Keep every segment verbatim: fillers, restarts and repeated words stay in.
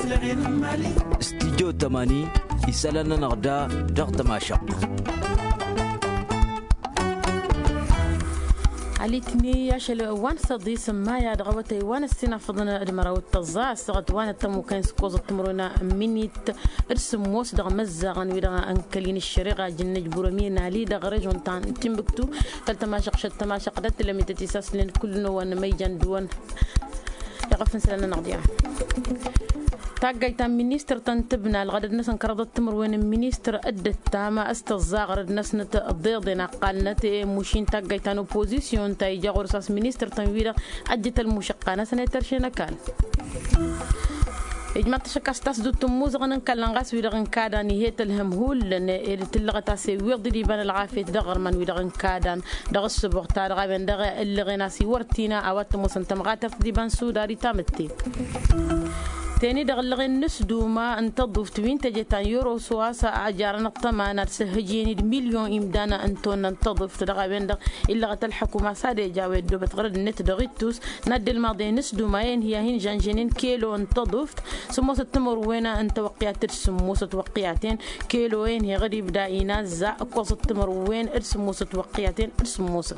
استديو تماني يسالنا نغدا ضغط ماشق عليتني يا شل وان صدي سما يا دغوتي وان السنه فضنا المراو التزا سغت وان تمو كان سكوز تمرنا مينيت ارسم موس دغ مزغن ويدا انكلين الشريغه جنج برمين علي دغ رجون تان تيمبكتو قلت ما شق شت ما شق دت لم تتساس لين كل نو ميجان دون يغفن سلنا نغديها تاقيتا مينيستر تنتبنا الغد الناس انقرضت تمر وين مينيستر ادت تاما استزاغر الناس نت الضيضنا قالنت موشين تاقيتا اوبوزيسيون تاي جاغور ساس مينيستر تنويرا اجت المشقانه سنه ترشينا كان إجماع تشكاس تاس دو تموز غنن كلنغاس ويدغن كادان هيت الهمهول لأن تلغى تاسي ويغدي ديبان العافية دغر من ويدغن كادان دغ السبوغ تارغا بين دغ اللي غناسي ورتينا أوات موسن تمغاتر ديبان سوداري تامتي تاني دغلغين نسدو ما انتظف توين تجتان يورو سواسا عجارنا الطمانات سهجيني مليون إمدانا انتون ننتظف تدغى بين دغ إلا غت الحكومة سادة جاويد دو بتغرد النت دغيتوس ند الماضي نسدو ما ين هي هين جانجينين كيلو انتظفت سموس التمر وينا انت وقيات السموس توقياتين كيلو وين هي غريب داينا زا قوس التمر وين ارسموس توقياتين ارسموس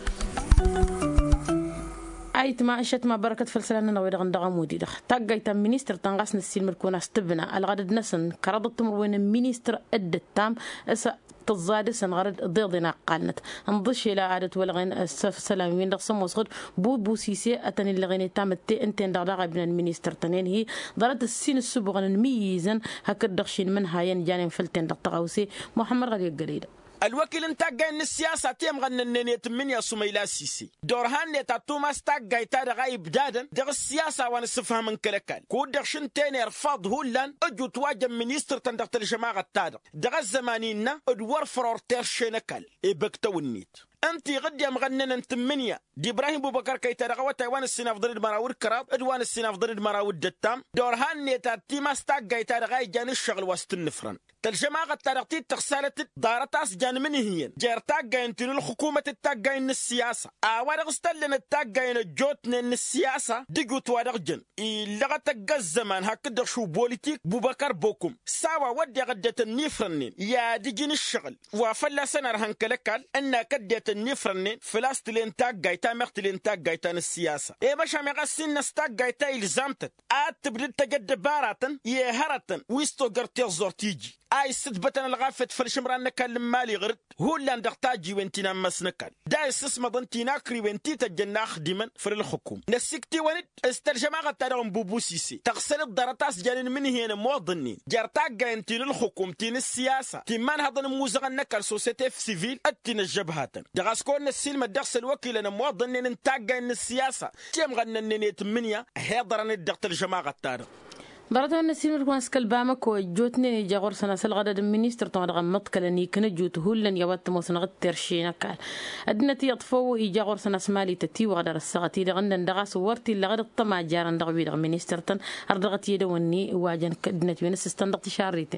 أيت ما أشت ما بركة فلسلنا نويد غند غمودي دخ تاجيت مينيستر تنقص نسيل مركون استبنا الغد نسن كرضت مروين مينيستر أد التام أس تزاد سن غرد ضيضنا قالنت انضش إلى عادة والغين السف سلامين دخسم وصغد بو بو سيسي أتني اللغين تامتي انتين دغدغ ابن المينيستر تنين هي ضرت السين السبغن ميزن هكذا دخشين منها ينجانين فلتين دغتغوسي محمد غريق قريد الوكيل انتاجا ان السياسه تيم غنن يتمنى يا سميلا سيسي دورهان نتا توماس تاجا يتار غايب دادن دغ السياسه وانا سفها من كلكال كو دخشن تاني رفض هولان اجو تواجه مينيستر تندقت الجماعه تاد دغ الزمانينا ادور فرور تيرشينكال ابكتونيت انت غدي مغنن انت منيا دي ابراهيم ابو بكر كي ترغوا تايوان السنه افضل المراور كراب ادوان السنه افضل المراور الدتام دورهان نتا تيماس تاجا يتار غاي جان الشغل وسط النفرن الجماعة ترقتي تغسلت دارتاس جان من هي جرتاق جاين تنو الحكومة التاقين السياسة أوارغ استلن التاقين الجوتن السياسة ديقو توارغ جن إلا تقى الزمان هكذا شو بوليتيك بوبكر بوكم ساوا ودي غدة النفرنين يا ديجين الشغل وفلا سنة هنكلكال أن كدة النفرنين فلاستلين تاقاي تامختلين تاقايتان السياسة إيه باش مغسين نستاقايتا إلزامتت آت تبدل تجد باراتن يهرتن ويستو قرتيغ زورتيجي اي ستبتن الغافت فرشمران نكلم مالي غرد هو اللي اندقتاجي وانتنا مسنكال دا اسم ضنتينا كري وانتي تجنا خدما فر الحكومه نسكتي ونت استرجماغه تاعهم بوبو سيسي تغسل الدرطاس جانن من هنا موظنين جرتاق انتي للحكومه تين السياسه تمان هضن موزغ نكال سوسيتي في سيفيل اتين الجبهات دغاسكون السلم دغس الوكيل انا موظنين نتاق ان السياسه تيم غنن نيتمنيا هضرن الدقت الجماعه تاعهم برضه النسيم ركون سكال بامك وجوتني جاغور سنة سلغدا المينيستر تون غمط كلني كن جوت هولن يوات موسن غد ترشينا كال ادنتي يطفو يجاغور سنة سمالي تتي وغدر السغتي دغن دغاس ورتي لغد الطما جارن دغوي دغ مينيستر تن ارضغت يدوني واجن كدنتي ونس استندقتي شاريتين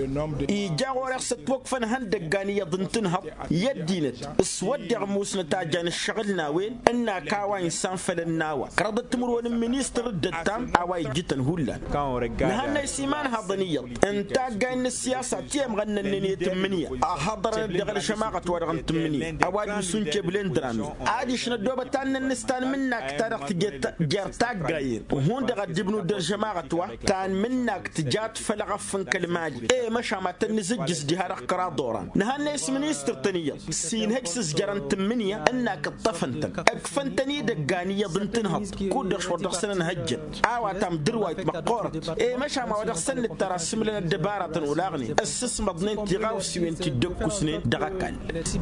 يجاغور يخسط وقفن هندقاني يضنتنها يدينت اسود موسن تاجان الشغل ناوين انا كاوا انسان فلناوا كرضت تمرون المينيستر الدتام اواي جتن هولن نهنا سيمان هضنية انت قاين السياسة تيم غنن نيني تمنية احضر دغل شماغة ورغن تمنية اواد سنك بلين درامي عادي شنا دوبة تانا نستان منك تارق جرتاق قاين وهون دغل جبنو در شماغة وا تان منك تجات فلغفن كلماجي ايه مشا ما تنزجس ديها قرا دوران نهنا اسمنيستر تنية سين هكسس جران تمنية انك الطفنتن اكفنتني دقانية ضنتنهض كودرش ودخسنا هجت اوا تام دروايت مقور إيه مشى ما ودخ سن الترسم لنا الدبارة ولاغني السس مضنين تغاوسي وانتي دكو سنين دغكال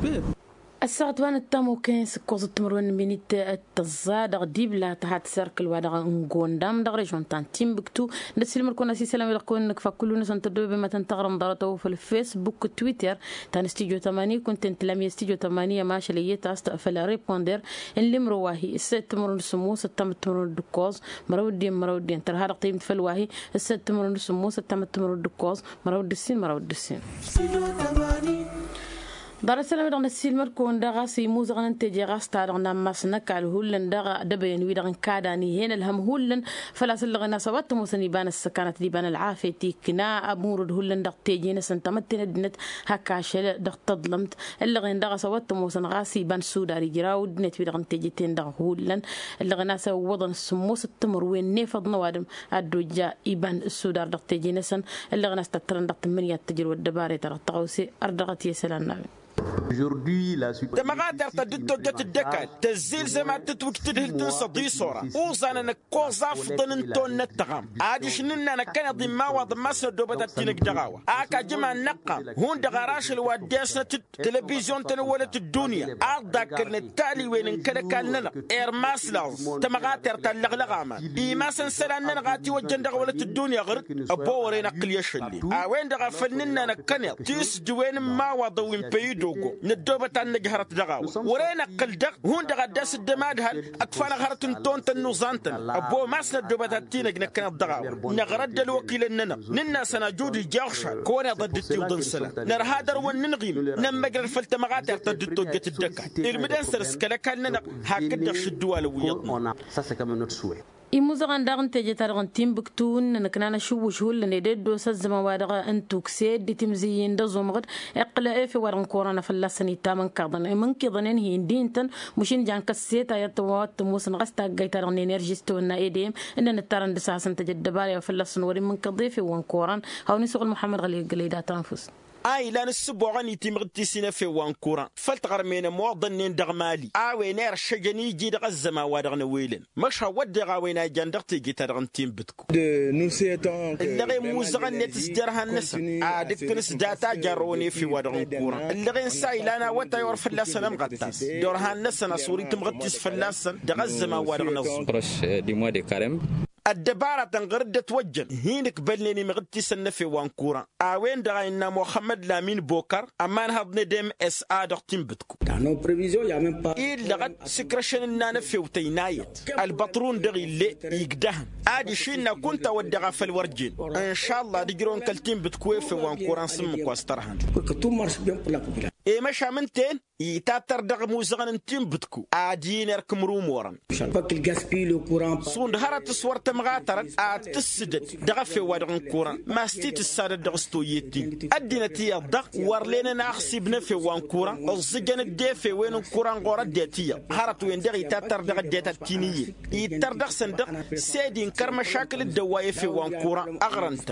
الساعة وان التامو كاين سكوز التمرون بينيت التزاد ديب لا تحت سيركل وادغ نكون دام دغ ريجون تان تيمبكتو نسيل مركون سي سلام يلقون نك فكلنا سنتدو بما تنتغرم ضرته في الفيسبوك تويتر تان استيجو ثمانية كنت تلامي استيجو ثمانية ماشي لي تاستقفل ريبوندر اللي مرواهي الست تمرون سموس التم تمرون دكوز مرودين مرودين ترى هذا قيمه فلواهي الست تمرون سموس التم تمرون دكوز مرود السين مرود السين دار السلام دغنا السيلمر كون دغا سيمو زغن تجي غاستا دغنا مسنا كال هولن دغا دبين وي دغن كاداني هنا الهم هولن فلا سلغنا سوات موسني بان السكانات دي بان العافيه تيكنا امور هولن دغ تيجي نسن تمتن دنت هكا شل دغ تظلمت اللي غن دغا سوات موسن غاسي بان سوداري جراود نت وي دغن تيجي تين دغ هولن اللي غنا سو وضن السموس التمر وين نيفض نوادم ادوجا يبان السودار دغ تيجي نسن اللي غنا استترن دغ تمنيات تجر ودباري ترى تقوسي ارضغت يسلنا تمغادر تدتو جت الدكال تزيل زي ما تتوك تدهل تنصدي صورة وزانا نكوزا فضن تون نتغام عادي شننا نكنا ضي ما وض مصر دوبة تينك دغاوة آكا جمع نقا هون دغاراش الواديسنا تلفزيون تنولة الدنيا أردك التالي وين كده كان لنا إير ماسلاوز تمغادر تلغلغاما إيماسن سلاننا غاتي وجن دغولة الدنيا غرق أبورين أقل يشلي آوين دغا فننا نكنا تيس دوين ما وض وين بيدو ندوبة النجهرة دغاو ورينا قلدق هون دغا داس الدماد هل أطفال غرتن تونتن نوزانتن أبو ماسنا الدوبة التينك نكنا الدغاو نغرد الوكيل إننا ننا سنجودي جاغشا كونا ضد التيوضن سلا نر هادر وننغيم نمجر فلتمغات ارتدتو جت الدكا المدن سرس كلا كان هكذا شدوا لويضنا إموزغان داغن تجي تارغن تيمبكتون نكنا شو شهول نديدو سزما وادغا انتوكسيد دي تمزيين دزومغد اقلا في ورن كورونا فلاسني تامن كادن من كيدنين هي دينتن مشين جان كسيتا يتوات موسن غستا جايتارغن انرجيستو نا ايديم ان نترن دساسن تجدبالي فلاسن وري من كضيف وان كوران هاوني سوق محمد غلي قليدا تنفس اي لا نسبوغاني تيمغتي سينا في وانكورا فلتغر مين موضن دغمالي اوي نير شجني جي دغ الزما وادغنا ويلن مش هود غاوينا جندقتي جي تدغن تيم بتكو نو سيتون اللي موزغن نتسدرها الناس ادك نس داتا جاروني في وادغن كورا اللي سايلانا وتا يور فلاسن مغتاس دورها الناس نصوري تمغتي فلاسن دغ الزما وادغنا بروش دي موا دي كارم الدبارة تنغرد توجن هينك بلني مغتي سنة في وانكورا اوين دغاينا محمد لامين بوكر امان هضني ديم اس ا دغتين بتكو دانو بريفيزيون يا ميم با اي لغد سكرشن النانا في وتينايت البطرون دغي اللي يقدهن ادي شينا كنت ودغا في الورجين ان شاء الله ديجرون كلتين بتكو في وانكورا سم كواسترهن كتو مارش بيان بلا بلا اي مشا منتين يتاتر دغ موزغن انتين بتكو ادين يركم رومورن باك الغاسبي لو كوران صون هرت صورت مغاترت اتسدد دغ في ودغن كوران ما ستيت الساد دغستو يتي ادينتي الدغ ورلينا نحسبنا في وان كوران الزجن الدفي وين كوران غور ديتي هرت وين دغ يتاتر دغ ديتا تيني يتر دغ صندق سيدين كر مشاكل الدوايه في وان كوران اغرنت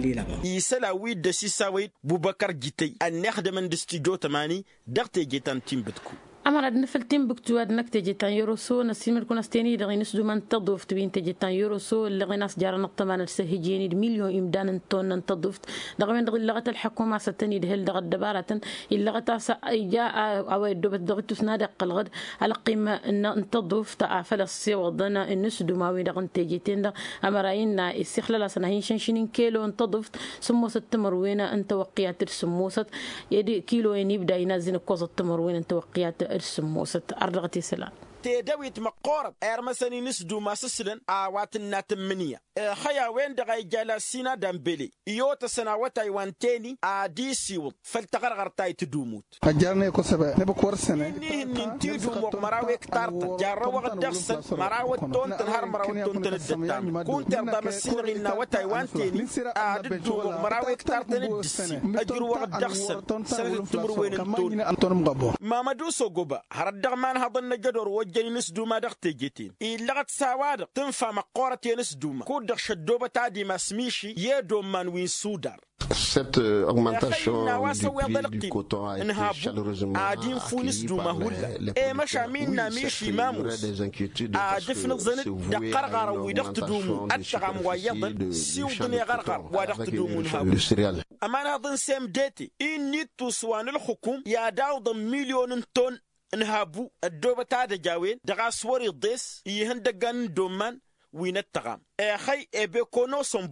يسلا ويد سيساوي بوبكر جيتي ان نخدم الاستوديو ثمانية دغتي جيتان تيم بتكو أمر أدنى في التيم بكتو أدنى تجيتان يوروسو نسيم الكون استيني دغي نسدو من تضوف تبين تجيتان يوروسو اللي غي ناس جارة نقطة من السهجيني مليون إمدان طن تضوفت دغي من دغي لغة الحكومة ستني دهل دغي الدبارة اللغة تاسا جاء أو يدوبت دغي تسنادق الغد على قيمة إن تضوف تأفل السيو ضنا النسدو ماوي دغي تجيتين دغ أمرأينا استخلال سنهين شنشين كيلو تضوفت سموسة تمروينة أنت وقيات السموسة يدي كيلو يبدأ ينزل كوز التمروين أنت وقيات السموسة أرضغتي سلام تدويت مقورب ارمسني نسدو ما سسلن اوات الناتمنيه خيا وين دغاي جالسينا دامبلي يوتا سنوات ايوان تاني ادي سيول فلتغرغر تاي تدوموت اجارني كوسبا نبكور سنه ني نتي دومو مراوي كتارت جارو وقت دخس مراوي تون تنهار مراوي تون تندتام كنت دا مسيرنا وتاي وان تاني ادي دومو مراوي كتارت ندسي اجرو وقت دخس سنه تمر وين تون مامادو سوغوبا هردغمان هضن جدور جنس دوما دغتي جيتين إلا سواد تنفع مقورة ينس دوما كود شدوبة تادي ما سميشي يدو من وين سودار. Cette augmentation du, du, du coton a été chaleureusement accueillie par les, les producteurs. Oui, certes, il y aurait des inquiétudes parce que c'est voué à une augmentation du superficie de, du champ de coton avec une réforme du céréal. أما نظن سام داتي إني تسوان الحكوم يا داود مليون طن نهابو الدوبة تادا جاوين دغا سوري الضيس يهن دغان دومان وين التغام اخي ابي كونو سمبورو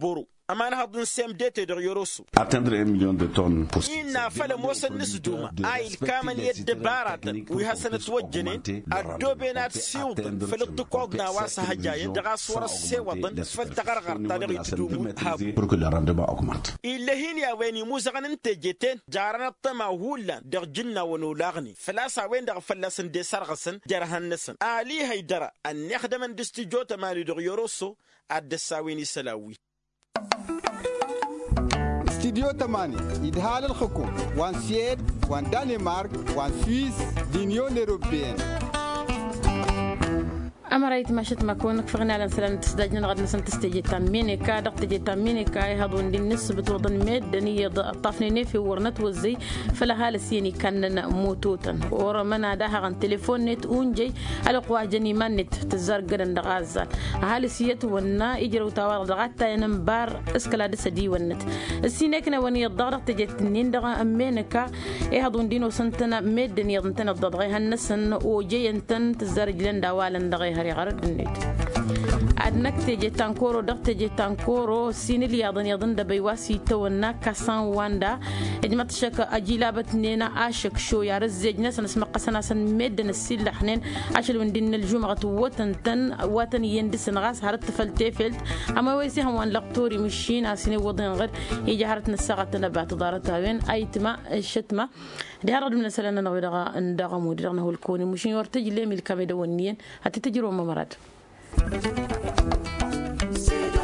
أما أنا هضن سام ديتي در يوروسو atteindre un million de tonnes إن فلا موسى نسدوما أي الكامن يدبارة ويحسن توجنين الدوبينات سيوضن فلتقعدنا واسها جاين دغا صور السيوضن فلتغرغر تاريخ يتدومون هابو pour que le rendement augmente. إلا هين يا ويني موزغن انت جيتين جارنا الطمع هولا دغ جنة ونولاغني فلاسا وين دغ فلاسن دي سرغسن جارهن نسن آلي هيدرا أن يخدم ان دستيجوتا مالي دغ يوروسو الدساويني سلاوي استديو تماني إدهال الحكومة وان سيد وان دنمارك وان سويس لينيون أوروبيين أمريت ماشت ما كونك فغنا على سلام تستجنا نغد نسن تستجي تاميني كا دق تجي تاميني كا هذون دي النسبة وضن ميد دني طافني في ورنت وزي فلا هالسيني كان موتوتا ورمنا ده عن تليفون نت أونجي على قوا جني من نت تزار قرن دغازل هالسيت ونا يجرو توار دغاتا ينبار اسكلا دسدي ونت السينكنا وني الضغط تجي تنين دغا أمينكا إيه هذون دينو سنتنا ميد دني ضنتنا الضغط هالنسن وجي انتن تزار جلن دوالن دغي غرد النت عدنك تجي تانكورو دق تجي تانكورو سين اللي يضن يضن دبيواسي تونا كاسان واندا إجمع تشك أجيلابت نينا عاشق شو يا رزج ناس نسمع قصنا سن مدن السيل لحنين عشان وندين الجمعة وطن تن وطن يندس نغاس هرت فلت فلت أما ويسي هم لقطوري مشين عسيني وضن غير يجي هرت نسقة نبات دارتها وين أي تما الشتمة ده هرد من سلنا نويدا ندعى مديرنا هو الكوني مشين يرتجي ليه من الكاميرا والنين هتتجروا ممرات.